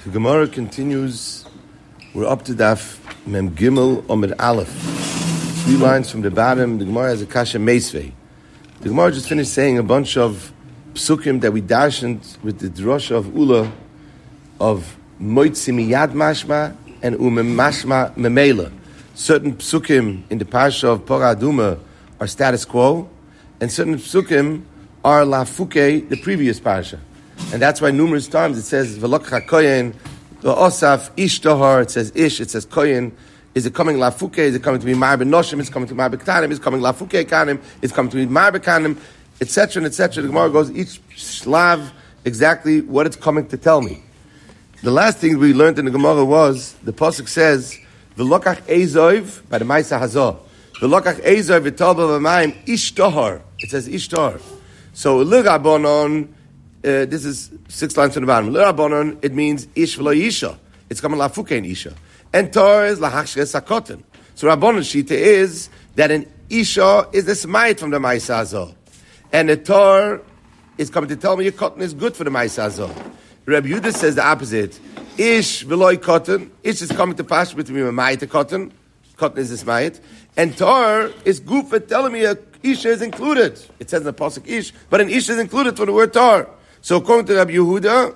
The Gemara continues. We're up to Daf Mem Gimel Omid Aleph. 3 lines from the bottom. The Gemara has a kasha meisvei. The Gemara just finished saying a bunch of psukim that we darshened with the drosha of Ula of moitzi miyad mashma and mashma memela. Certain psukim in the parsha of Pora Aduma are status quo, and certain psukim are lafuke, the previous parsha. And that's why numerous times it says V'lokcha koyen, the osaf ish tohar. It says ish. It says koyen. Is it coming lafuke? Is it coming to be marbe noshim? It's coming to marbe ktanim. It's coming lafuke kanim. It's coming to be marbe kanim, etc. and etc. The Gemara goes each shlav exactly what it's coming to tell me. The last thing we learned in the Gemara was the pasuk says V'lokach ezov by the Maisa Hazor. V'lokach ezov v'tol b'mayim ish tohar. It says ish tohar. So l'rabonon. This is 6 lines from the bottom. L'rabonon, it means ish v'lo isha. It's coming lafuke isha. And tor is lahachshes hakoten. So Rabbonon shita is that an isha is the smayit from the Maisa Hazor. And a tor is coming to tell me your cotton is good for the Maisa Hazor. Rabbi Yehuda says the opposite. Ish v'loi cotton. Ish is coming to pass with me a mayit cotton. Cotton is the smayit. And tor is good for telling me a isha is included. It says in the pasuk ish, but an isha is included for the word tor. So according to Rabbi Yehuda,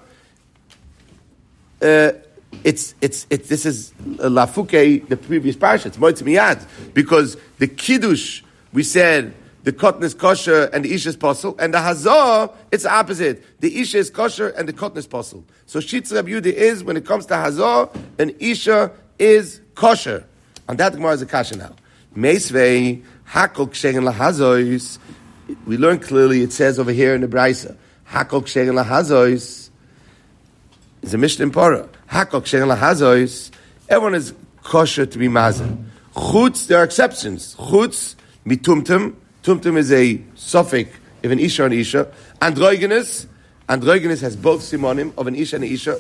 this is lafuke, the previous parsha. It's moitz miyad, because the kiddush we said the cotton is kosher and the isha is posel, and the hazor it's the opposite. The isha is kosher and the cotton is posel. So shitz Rabbi Yehuda is when it comes to hazor, an isha is kosher. And that Gemara is a kasha now. Meisvei hakol kshein lahazois. We learn clearly. It says over here in the Braisa. Hakol kshein lahazois is a Mishnah in Porah. Hakol kshein lahazois. Everyone is kosher to be mazel. Chutz, there are exceptions. Chutz mitumtum. Tumtum is a suffix of an isha and isha. Androgynous has both simonim of an isha and an isha.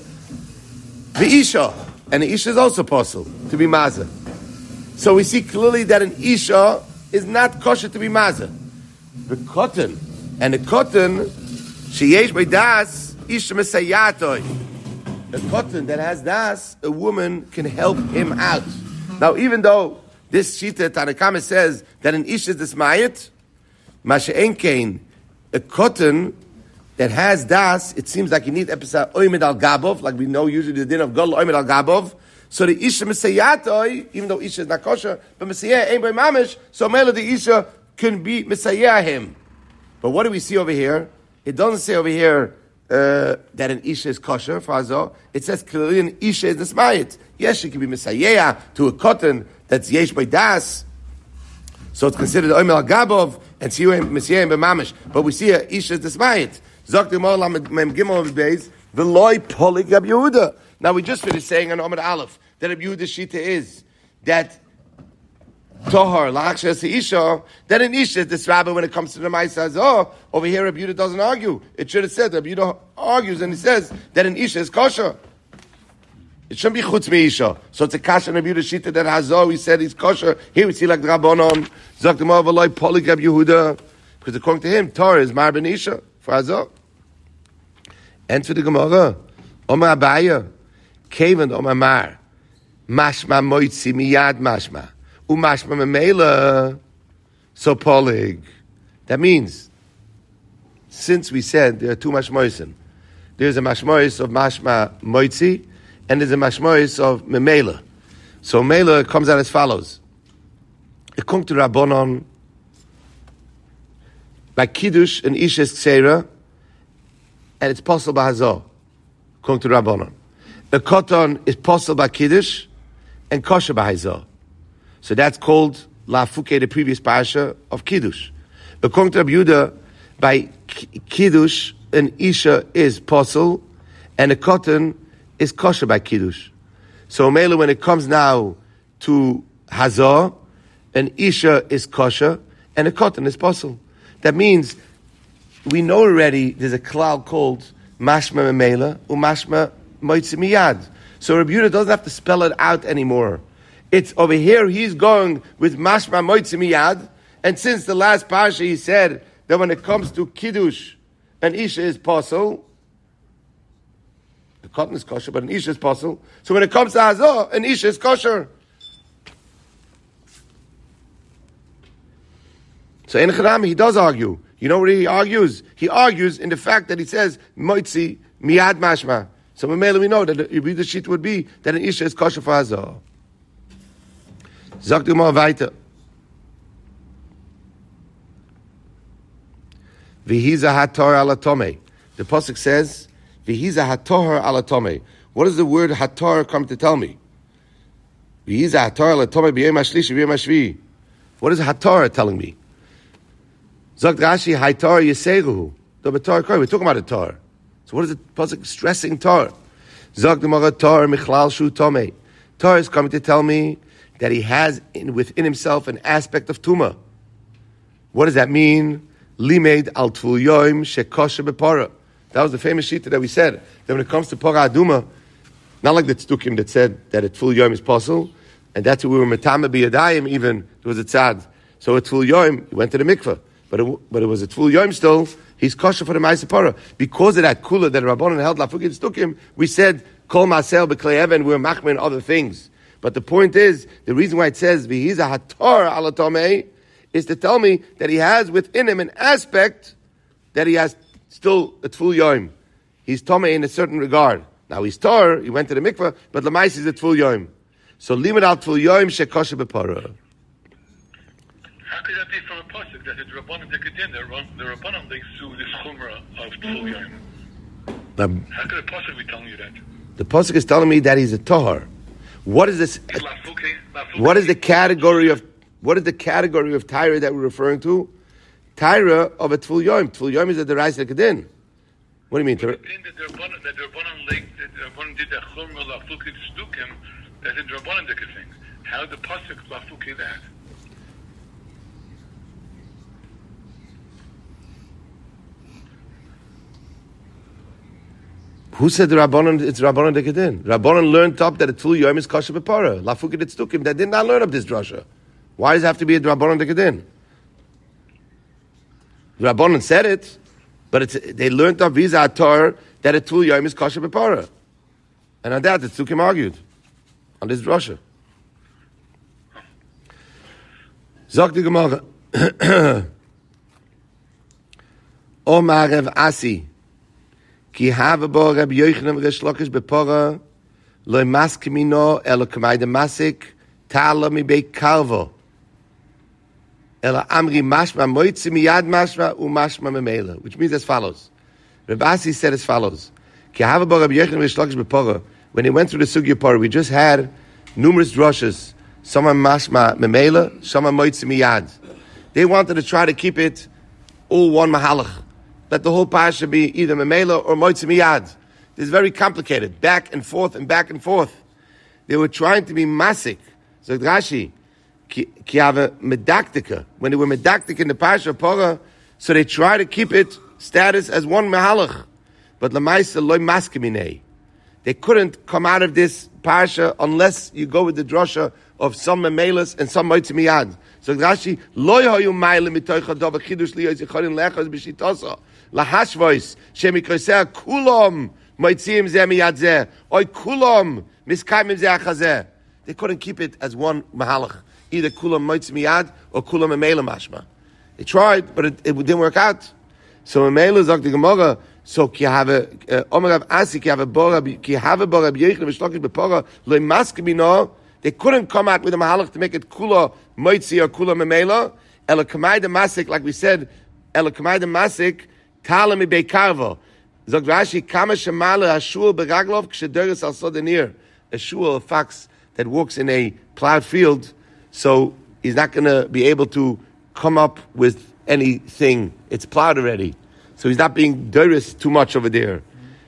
The isha and the isha is also possible to be mazel. So we see clearly that an isha is not kosher to be mazel. The cotton and the cotton. Sheyesh by das isha mesayatoi. The cotton that has das, a woman can help him out. Now, even though this shita Tanakama says that an ish is this mayit, masha'en kain, a cotton that has das, it seems like you need episode oimed al gabov, like we know usually the din of gol oimed al gabov. So the isha mesayatoi, even though isha is not kosher, but mesayah ain't by mamish, so mele the isha can be mesayah him. But what do we see over here? It doesn't say over here that an isha is kosher for Hazor. It says clearly an isha is nismayit. Yes, she can be misayeh to a cotton that's yesh by das. So it's considered oimel gabov and siyuim misayeh b'mamish. But we see a isha is nismayit. Zok the Gemara mem gimel beis v'loy polig Rabbi Yehuda. Now we just finished saying on Omid Aleph that Rabbi Yehuda's shita is that Tohar, Lachshes Isha, then an Isha is this rabbi when it comes to the Maisa Hazor. Over here, Rabbi Yehuda doesn't argue. It should have said, Rabbi Yehuda argues and he says that an Isha is kosher. It shouldn't be Chutz Mi Isha. So it's a kasha and Rabbi Yehuda Shita that Hazor, we said he's kosher. Here we see like the Rabbanon, Zok the Ma'avaloi, Polig Rabbi Yehuda. Because according to him, Torah is Mar Ben Isha for Hazor. And for the Gemara, Omar Abaya, Kavan Omar Mar, Mashma Moitzi Miyad Mashma. Umashma memela, so polig. That means, since we said there are 2 mashmoisin, there's a mashmois of mashma moitzi, and there's a mashmois of memela. So memela comes out as follows. According to Rabbonon, by kiddush and isha is ksera, and it's possible by hazor. According to Rabbonon, the cotton is possible by kiddush and kosher by hazor. So that's called lafuke, the previous parasha of kiddush. According to Rabbi Yehuda, by kiddush, an isha is posel, and a cotton is kosher by kiddush. So mele, when it comes now to hazor, an isha is kosher, and a cotton is posel. That means we know already there's a klal called mashma memela umashma moitzi miyad. So Rabbi Yehuda doesn't have to spell it out anymore. It's over here, he's going with mashma moitzi miyad, and since the last parsha he said that when it comes to kiddush, an isha is posel, The cotton is kosher, but an isha is possible. So when it comes to hazah, an isha is kosher. So in Chanami, he does argue. You know what he argues? He argues in the fact that he says, moitzi miyad mashma. So we know that the sheet would be that an isha is kosher for hazah. Zok du mal weiter. V'hiza hator ala tomei. The pasuk says, "V'hiza hator ala tomei." What does the word hator come to tell me? V'hiza hator ala tomei b'yom hashlishi b'yom hashvi. What is hator telling me? Zok Rashi hator yiseruhu. We're talking about a tor. So what is the pasuk stressing tor? Zok demara tor michlal shu tomei. Tor is coming to tell me that he has within himself an aspect of tumah. What does that mean? Limed al tful yoim shekosher bepara. That was the famous shita that we said, that when it comes to Parah Aduma, not like the Tzdukim that said that a Tful Yom is possible, and that's what we were Metame B'Yadayim even, there was a tzad. So a Tful Yom, he went to the mikveh, but it was a Tful Yom still, he's kosher for the Ma'aseh Parah. Because of that kula that Rabbanan held Lafukim Tzdukim, we said, Kol Ma'aseh B'Klei Even, we're machmir and other things. But the point is, the reason why it says, V'hiza hator ala tomei, is to tell me that he has within him an aspect that he has still a Tful Yom. He's Tomei in a certain regard. Now he's Tor, he went to the mikveh, but Lamais is a Tful Yom. So limit al Tful Yom shekosher bepara. How could that be from a pasuk that the Rabbanan Dekadin, the Rabbanan they sue this chumrah of Tful Yom? How could a pasuk be telling you that? The pasuk is telling me that he's a Tahar. What is this? What is the category of Tyra that we're referring to? Tyra of a Tful Yom. Tful Yom is a Deraisa Kedin. What do you mean? The Rabbanan did the chumrah lafuki tzdukim. That's a Rabbanan thing. How the pasuk lafuki that? Who said the Rabbanan? It's Rabbanan Dekadin. Rabbanan learned up that a Tful Yom is kosher bepara. Lafuki tzdukim. They did not learn up this drasha. Why does it have to be a Rabbanan Dekadin? Rabbanan said it, but they learned of Visa Ator that a Tful Yom is kosher bepara. And on that, the Tzukim argued on this drasha. Zok the Gemara. Omar Rav Asi ki have bo Rab Yochanan Resh Lakish bepara lo maskimino elo kamay de masik ta'ala mi bei karvo. Amri mashma moitzi miyad mashma u mashma memela, which means as follows. Reb Asi said as follows: Ki hava bo Rabbi Yochanan Reish Lakish bepara. When he went through the sugya parah, we just had numerous drushes. Some are mashma memela, some are moitzi miyad. They wanted to try to keep it all one mahalach, that the whole parasha be either memela or moitzi miyad. This is very complicated, back and forth and back and forth. They were trying to be masik. So Rashi. Ki have a medaktika. When they were medaktik in the Parsha of Parah, so they try to keep it status as one mahalach. But lamaisa loy maskiminei. They couldn't come out of this Parsha unless you go with the drasha of some memelas and some moitzi miyad. So Rashi loy hayu ma'ile mitoicha dava chidush liyos yichorin lechos b'shitosa lahashvois shemikoseh kulam moitzim zeh miyad zeh oy kulam miskaimim zeh achazeh. They couldn't keep it as one mahalach. Either kulam moitz miyad or kulam memela mashma. They tried, but it didn't work out. So memela zok the Gemara. So ki have a Omer Rav Asi ki have a bora ki have a bora b'yeichel v'shlokish b'pora lo maskimino. They couldn't come out with a mahalach to make it kula moitzi or kula memela. Ela kamay de masik, like we said, ela kamay de masik tala mi beikarvo. Zok Rashi kama shemala hashul beraglov k'shederes al sodenir. A shul, a fox that walks in a plowed field. So he's not going to be able to come up with anything. It's plowed already. So he's not being dirous too much over there.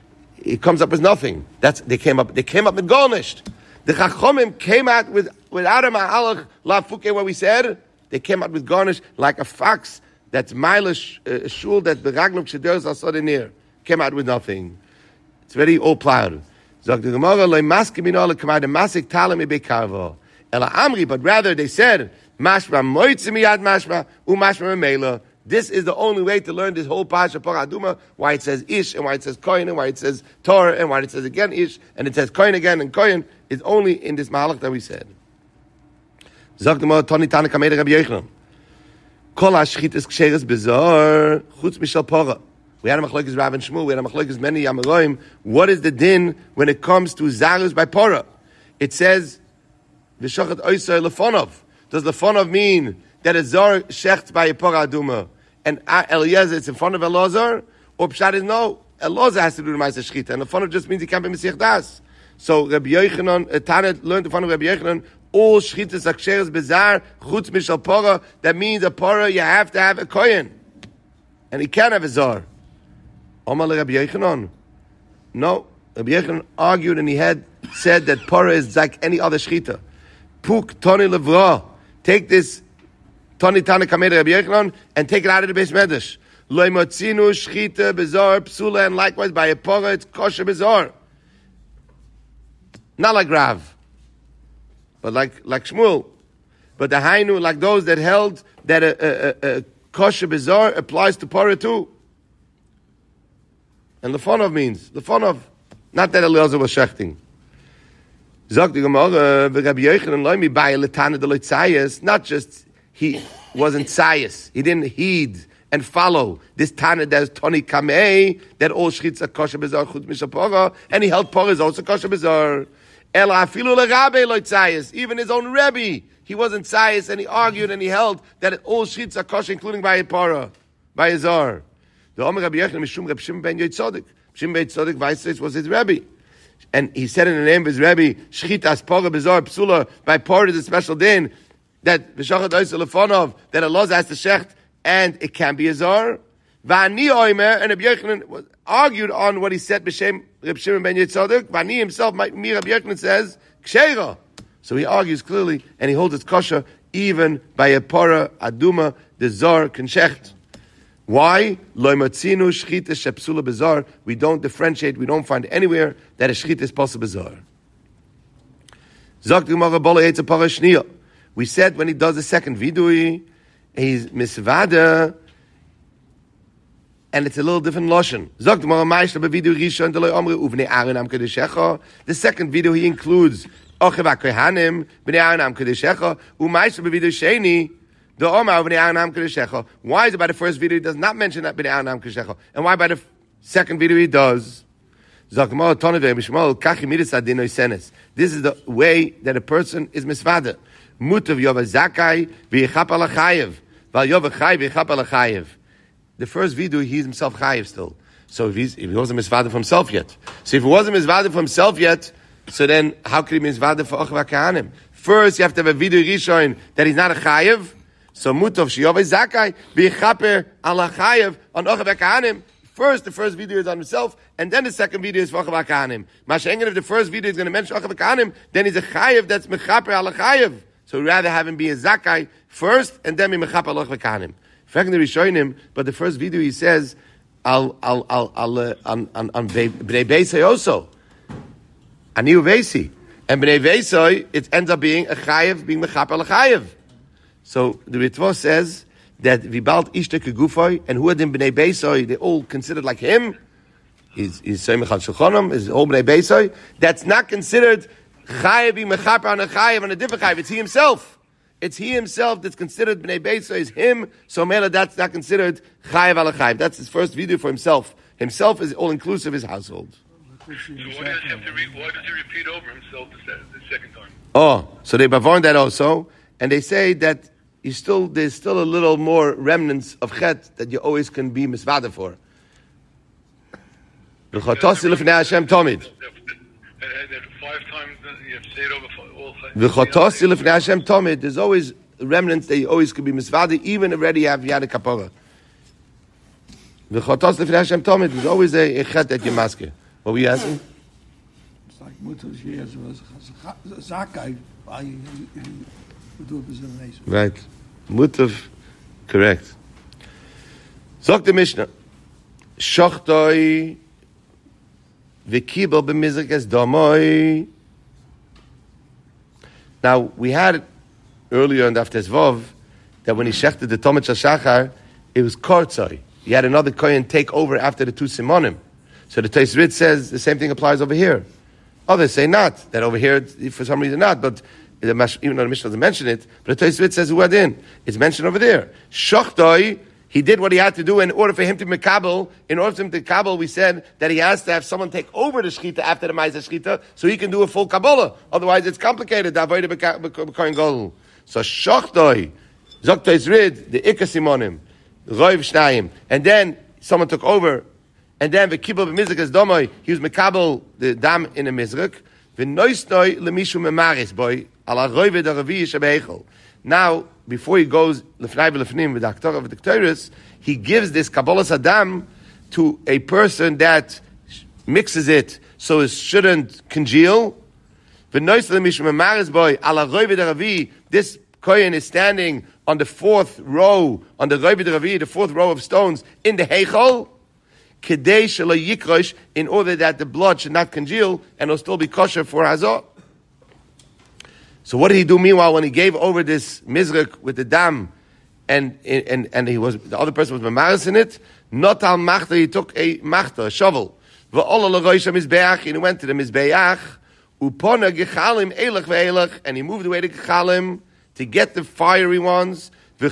It comes up as nothing. They came up and garnished. The Chachomim came out without a mahalach lafuke, what we said. They came out with garnish like a fox that's mileage shul that the Ragnum Sheder's Asadinir came out with nothing. It's very all plowed. Zog the Gemara loy maskimino le kamay de masik talami bekarvo. Ela Amri, but rather they said, Mashma moitzi miyad mashma, u mashma memela. This is the only way to learn this whole Pasha Parah Aduma, why it says Ish, and why it says Kohen, and why it says Torah, and why it says again Ish, and it says Kohen again, and Kohen is only in this Mahalach that we said. Zog the Mo, Toni Tana Kamei Rabbi Yochanan. Kol HaShchitas Ksheres Bezor, Chutz Mishal Parah. We had a machlokes Rav and Shmuel. We had a machlokes many Yamaroim. What is the din when it comes to zarus by Parah? It says v'shachat oisay lefonov. Does lefonov mean that a zar shechts by a Parah Aduma and Eliezer it's in front of Elazar? Or pshat is no. Elazar has to do the ma'aser shchita, and lefonov just means he can't be Mesiach Das. So Rabbi Yochanan, Tana learned in front of Rabbi Yochanan, all shchitas aksheres bezar chutz mishal Parah. That means a Parah you have to have a kohen, and he can't have a zar. Omar Rabbi Yochanan. No, Rabbi Yochanan argued and he had said that Parah is like any other shchita. Puk Toni Levra. Take this Toni Tana Kamei Rabbi Yochanan and take it out of the Beis Medrash. Lo motzinu shchita bezar psula, and likewise by a Parah it's kosher bezar. Not like Rav, but like Shmuel. But the Hainu, like those that held that a kosher bezar applies to Parah too. And lefonov means lefonov, not that Eliezer was shechting. Zog the Gemara, Rabbi Yochanan lo mi ba'al letana deloy tzayis. Not just he wasn't tzayis, he didn't heed and follow this tana that is Toni Kamei, that all shchitz are kosher bezar chutz mishal Parah, and he held Parah is also kosher bezar. El afilu leRabbi lo tzayis. Even his own Rebbe, he wasn't tzayis, and he argued and he held that all shchitz are kosher, including by a Parah, by a zar. The Omer Rabbi Yochanan Mishum Reb Shimon ben Yotzodek. Shimon ben Yotzodek Vaisris was his Rebbe. And he said in the name of his Rebbe, Shchitas Parah Bezar Psula, by Parah is a special din, that V'shachat Oisel Lefonov, that Allah has to shecht, and it can be a zar. V'ani Omer, and Rabbi Yochanan argued on what he said, B'Shem Reb Shimon ben Yotzodek. V'ani himself, Rabbi Yochanan says, Ksheira. So he argues clearly, and he holds it kosher, even by a Parah Aduma, the zar can shecht. Why? We don't differentiate, we don't find anywhere that a shchita is possible bezar. We said when he does the second vidui, he's misvada, and it's a little different lashon. The second video he includes the Omar B'nei Aaron Kedushecha. Why is it by the first video he does not mention that B'nei Aaron Kedushecha? And why by the second video he does? This is the way that a person is misvada. Mutav yova zakai v'yichap ala chayev. Val yova chay v'yichap ala chayev. The first video he's himself chayev still. So if he wasn't misvada for himself yet. So if he wasn't misvada for himself yet, so then how could he be misvada for Ochva Kahanim? First you have to have a video rishon that he's not a chayev. So mutov sheyovei zakai v'yichaper ala chayev on Ochva Kahanim. First, the first video is on himself, and then the second video is for Ochva Kahanim. Mashengen, if the first video is going to mention Ochva Kahanim, then he's a chayev that's mechaper ala chayev. So we'd rather have him be a zakai first, and then be mechaper ala Ochva Kahanim. Secondly, we show him, but the first video he says on Bnei Beisai also, Aniu Veisi, and Bnei Beisai it ends up being a chayev being mechaper ala chayev. So the Ritva says that Vibalt Ishte Kegufoi, and who are them Bnei Beisai, they all considered like him. He's Seimach al Shulchanom, is all Bnei Beisai. That's not considered Chayev Mechaper on a Chayev on a different Chayev. It's he himself. It's he himself that's considered Bnei Beisai is him. So Mela, that's not considered Chayev al Chayev. That's his first video for himself. Himself is all inclusive his household. So why does he repeat over himself the second time? Oh, so they bavarn that also, and they say that there's still a little more remnants of chet that you always can be misvada for. V'chotosi l'fnei Hashem tomid. 5 times you have to say it over all. V'chotosi l'fnei Hashem tomid. There's always remnants that you always could be misvada, even already have yad kapara. V'chotosi l'fnei Hashem tomid. There's always a chet that you maske. What were you asking? It's like Mutter Shias was Zakai. Right. Mutav, correct. Zog the Mishnah. Shochtoi v'kibel b'mizrikes domoi. Now, we had earlier in the Haftes Vov that when he shechted the Tomit Shachar, it was kortzai. He had another kohen take over after the two simonim. So the Tosfos says the same thing applies over here. Others say not, that over here, for some reason not, but even though the Mishnah doesn't mention it, but the Tosfos says who had in. It's mentioned over there. Shochtoi, he did what he had to do in order for him to mekabel. In order for him to kabel, we said that he has to have someone take over the shechita after the ma'aser shechita, so he can do a full kabbalah. Otherwise, it's complicated. So shochtoi, zok Tosfos, the ikka simonim, roiv shnayim, and then someone took over. And then the kibbutz b'mizrak as domoi, he was mekabel the dam in a mizrak. V'noisnoi lemishu memaris boy ala roiv daravi yishabeichel. Now, before he goes lefnai v'lefnim with the aktorah of the Ketores, he gives this kabbalas adam to a person that mixes it so it shouldn't congeal. V'noisnoi lemishu memaris boy ala roiv daravi. This kohen is standing on the fourth row, on the roiv daravi, the fourth row of stones in the heichal. In order that the blood should not congeal and it'll still be kosher for hazor. So what did he do meanwhile when he gave over this mizrak with the dam and he was, the other person was mamaris in it? Not al machta, he took a machta, a shovel. And he went to the mizbeach, upona gechalim elach ve'elach, and he moved away the gechalim to get the fiery ones.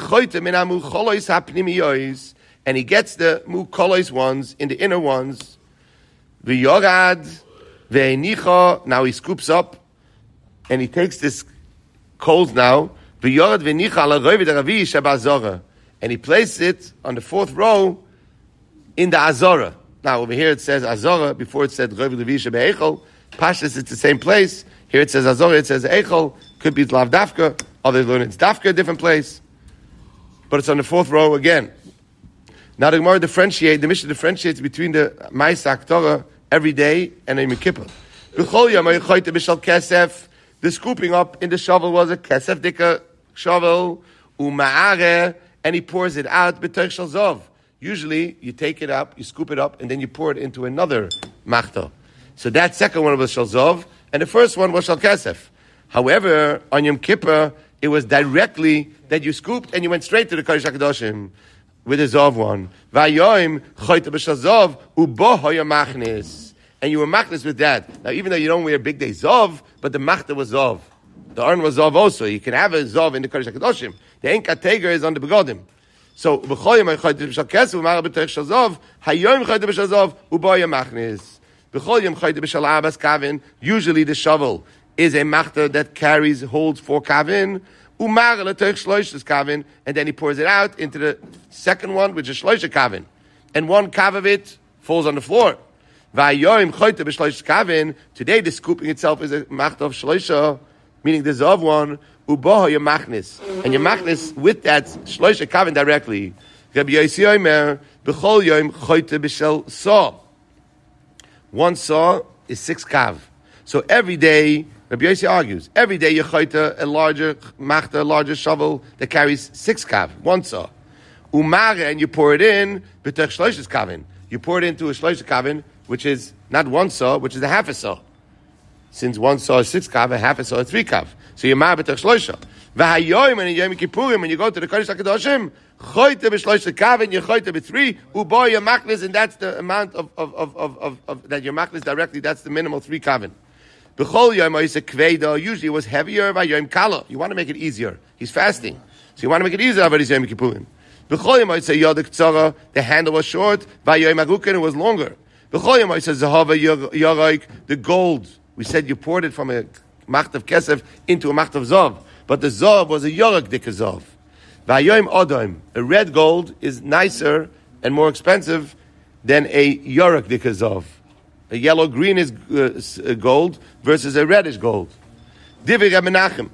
And he gets the mukolos ones in the inner ones. V'yorad ve'enicha. Now he scoops up, and he takes this coals now. V'yorad ve'enicha ala roiv daravi shabazora, and he places it on the fourth row in the azora. Now over here it says azora. Before it said roiv daravi shabeichel. Pashtus, it's the same place. Here it says azora. It says eichel. Could be lav dafka. Others learn it's dafka, a different place. But it's on the fourth row again. Now the Gemara the Mishnah differentiates between the Ma'aser Aktorah every day and a Yom Kippur. The scooping up in the shovel was a kesef dika shovel, and he pours it out b'toich shel zov. Usually you take it up, you scoop it up, and then you pour it into another machta. So that second one was shel zov, and the first one was shel kesef. However, on Yom Kippur, it was directly that you scooped and you went straight to the Kodesh HaKadoshim. With a Zov one. Vayoim choyte b'shazov ubo hoya machnis. And you were machnis with that. Now, even though you don't wear big day Zov, but the machta was Zov. The urn was Zov also. You can have a Zov in the Kodesh HaKadoshim. The Enka Teger is on the Begodim. So, b'choyim choyte b'shalkesu u'mara b'toich shazov hayoim choyte b'shazov ubo hoya machnis. B'choyim choyte b'shalabas kavin. Usually the shovel is a machta that holds 4 kavin. And then he pours it out into the second one, which is shloisha kavin. And 1 kav of it falls on the floor. Today the scooping itself is a machta of shloisha, meaning the zav one, uboha your machnis. And your machnis with that shloisha kavin directly. Rabbi Yossi Omer, b'chol yom choyte b'shel saw. 1 saw is 6 kav. So every day, Rabbi Yossi argues, every day you choyte a larger machta, a larger shovel that carries 6 kav, 1 saw. Umare, and you pour it in, b'tech shloishes kavin. You pour it into a shloishes kavin, which is not 1 saw, which is a half a saw. Since 1 saw is 6 kav, a half a saw is 3 kav. So you mar b'tech shloisha. V'hayoyim, and in Yom Kippurim, when you go to the Kodesh HaKadoshim, choyte b'shloishes kavin, you choyte b'3, uboy your machlis, and that's the amount of that your machlis directly, that's the minimal 3 kavin. Usually it was heavier. You want to make it easier. He's fasting. So you want to make it easier. The handle was short. It was longer. The gold. We said you poured it from a macht of kesef into a macht of zov. But the zov was a yorek dik zov. A red gold is nicer and more expensive than a yorek dik zov. A yellow-green is gold versus a reddish gold. Usually a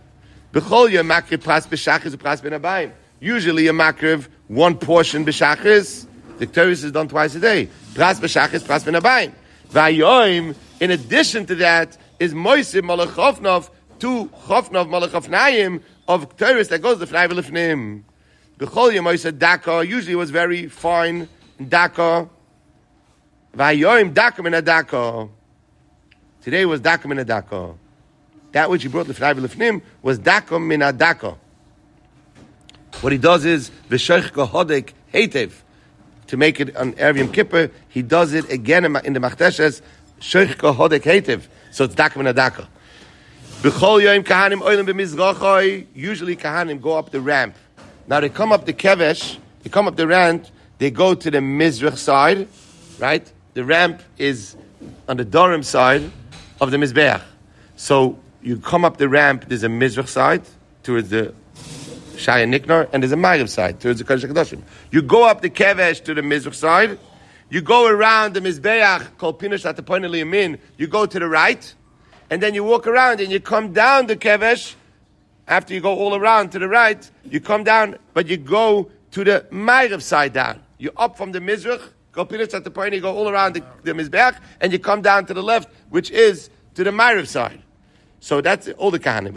makriv, 1 portion b'shachris. The Ketores is done twice a day. Pras b'shachris, pras b'nabayim. Vayoim, in addition to that, is moisim malachofnov, 2 chofnov malachofnayim of Ketores that goes to fnai v'lefnim. B'chol yom moisa daka, usually it was very fine daka. Vayoim dakum in a daka. Today was dakum in a daka. That which he brought lefnai v'lefnim was dakum in a daka. What he does is v'shoich kohodek Heitev. To make it on Erev Yom Kippur, he does it again in the Machteshes, Sheichka Hodek Heitev. So it's Dakim and Adaka. B'chol Yom Kahanim Oilim B'mizrachai. Usually Kahanim go up the ramp. Now they come up the Kevesh, they come up the ramp, they go to the Mizrach side, right? The ramp is on the Dorim side of the Mizbeach. So you come up the ramp, there's a Mizrach side towards the Shaya Niknar, and there's a Ma'ariv side towards the Kodesh HaKadoshim. You go up the Kevesh to the Mizrach side, you go around the Mizbeach, called Pinush at the point of Yamin, you go to the right, and then you walk around and you come down the Kevesh. After you go all around to the right, you come down, but you go to the Ma'ariv side down. You're up from the Mizrach, go Pinush at the point, you go all around the Mizbeach, and you come down to the left, which is to the Ma'ariv side. So that's all the Kahanim.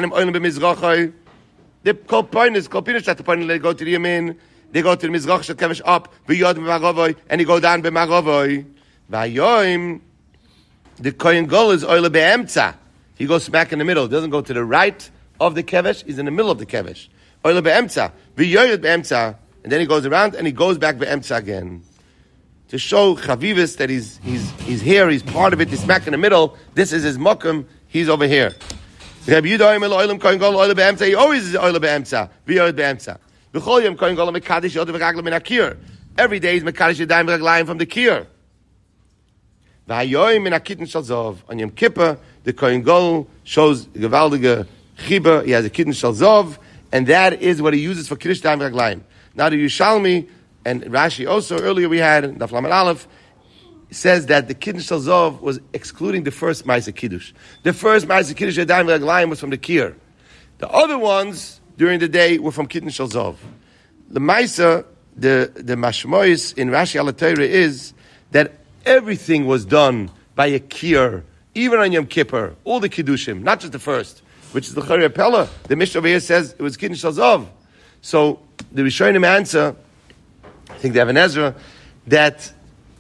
The Kol Pinush at the point, they go to the Yamin, they go to the Mizrach Shel Kevesh up, v'yod b'Magavoy, and you go down b'Magavoy. V'ayoim, the Kohen Gadol is oile be'emtza. He goes smack in the middle. He doesn't go to the right of the Kevesh, he's in the middle of the Kevesh. Oile be'emtza, v'yoyed be'emtza, and then he goes around and he goes back be'emtza again. To show Chavivis that he's here, he's part of it, he's smack in the middle, this is his mokum, he's over here. Rabbi Yehuda Omer Oilam Kohen Gadol Oile be'emtza, he always is Oile be'emtza, v'yoyed be'emtza. B'chol yom Kohen Gadol mekadesh yod v'raglam min hakir. Every day he's mekadesh yadayim v'raglayim from the kir. V'hayoyim min hakitten shel zov. On Yom Kippur, the Kohen Gadol shows gewaldige chiba. He has a kitten shel zov, and that is what he uses for kiddush yadayim v'raglayim. Now the Yerushalmi and Rashi also earlier we had Daf Lamed Aleph says that the kiddush shel zov was excluding the first ma'aseh kiddush. The first ma'aseh kiddush yadayim v'raglayim was from the kir. The other ones during the day were from Kitten Shel Zov. The Maisa, the Mashmois in Rashi Al Torah is that everything was done by a kir, even on Yom Kippur, all the Kiddushim, not just the first, which is the Chari Pella. The Mishnah over here says it was Kitten Shel Zov. So the Rishonim answer, I think they have an Ezra, that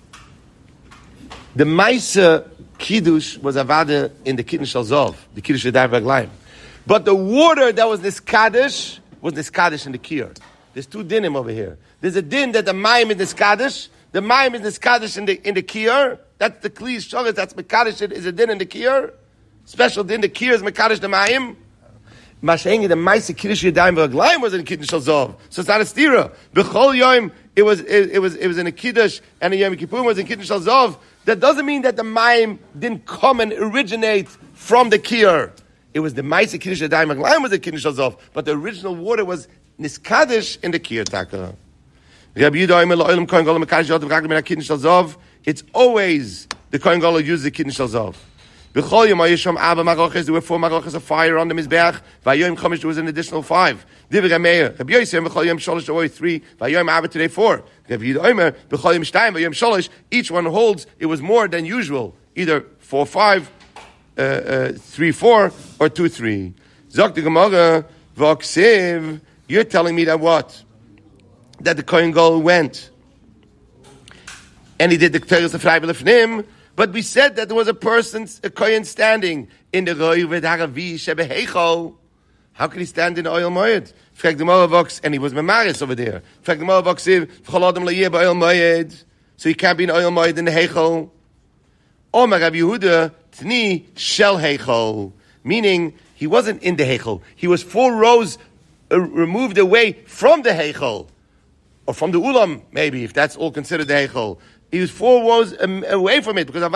the Maisa Kiddush was Avada in the Kitten Shel Zov, the Kiddush Yadayim V'Raglayim. But the water that was Niskadish in the Kir. There's two dinim over here. There's a din that the Mayim is Niskadish. The Mayim is Niskadish in the Kir. That's the Kli Shogas. That's Mekadesh. It is a din in the Kir. Special din. The Kir is Mekadesh the Mayim. Mashengi the Maisa Kiddush Yadayim V'Raglayim was in Kiddush Shel Zov. So it's not a stira. B'chol Yom it was in a Kiddush, and a Yom Kippur was in Kiddush Shel Zov. That doesn't mean that the Mayim didn't come and originate from the Kir. It was the Maisa Kiddush Yadayim V'Raglayim was the Kiddush Shel Zov, but the original water was Niskadish in the Kir Taka. Rabbi Yehuda Omer L'Olam Kohen Gadol Mekadesh Yod V'Raglam Min HaKiddush Shel Zov. It's always the Kohen Gadol uses the Kiddush Shel Zov. B'chol Yom Hayisham Abba Maroches, there were 4 Maroches of fire on the Mizbeach. V'Yom Chomish, there was an additional 5. Divrei Meir, Rabbi Yosef B'chol Yom Sholosh, there were 3. V'Yom Abba today 4. Rabbi Yehuda Omer B'chol Yom Shtayim V'Yom Sholosh, each one holds it was more than usual, either 4, 5. 3, 4 or 2, 3. Zok the Gemara, V'Oksiv, you're telling me that what? That the Kohen Gadol went and he did the Ketores of Freibil Lefnim, but we said that there was a Kohen standing in the Roy V'Haravi Shebeheichol. How could he stand in the oil moed? Frag the Gemara Vox, and he was Memaris over there. Frag the Gemara Voxiv, V'chol Adam Le'yeh B'oil moed, so he can't be in oil moed in the Heichol. Omar Rabbi Yehuda Tni Shel Heichol, meaning he wasn't in the Heichol. He was 4 rows removed away from the Heichol, or from the Ulam, maybe, if that's all considered the Heichol. He was 4 rows away from it, because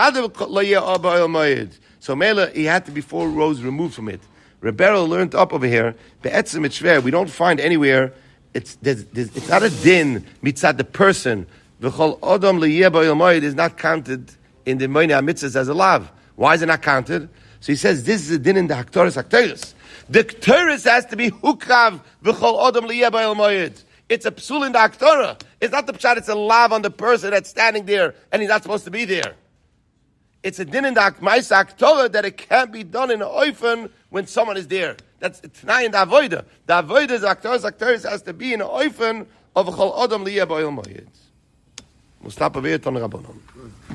so Mela, he had to be 4 rows removed from it. Rebero learned up over here, Be'etzim it's shver, we don't find anywhere, it's not a din mitzad the person. V'chol Adam Leyeh B'oil Moed is not counted in the Moinei HaMitzvahs as a lav. Why is it not counted? So he says this is a din in the Haktoris. The Ketores has to be hukrav v'chol adam liyeh b'oil moed. It's a psul in the Haktorah. It's not the pshat, it's a lav on the person that's standing there and he's not supposed to be there. It's a din in the Maisa Haktorah that it can't be done in an oifen when someone is there. That's T'nai in the Avodah. The Avodah is Haktoris has to be in an oifen of v'chol adam liyeh b'oil moed. We'll stop over here, Ton Rabbanon.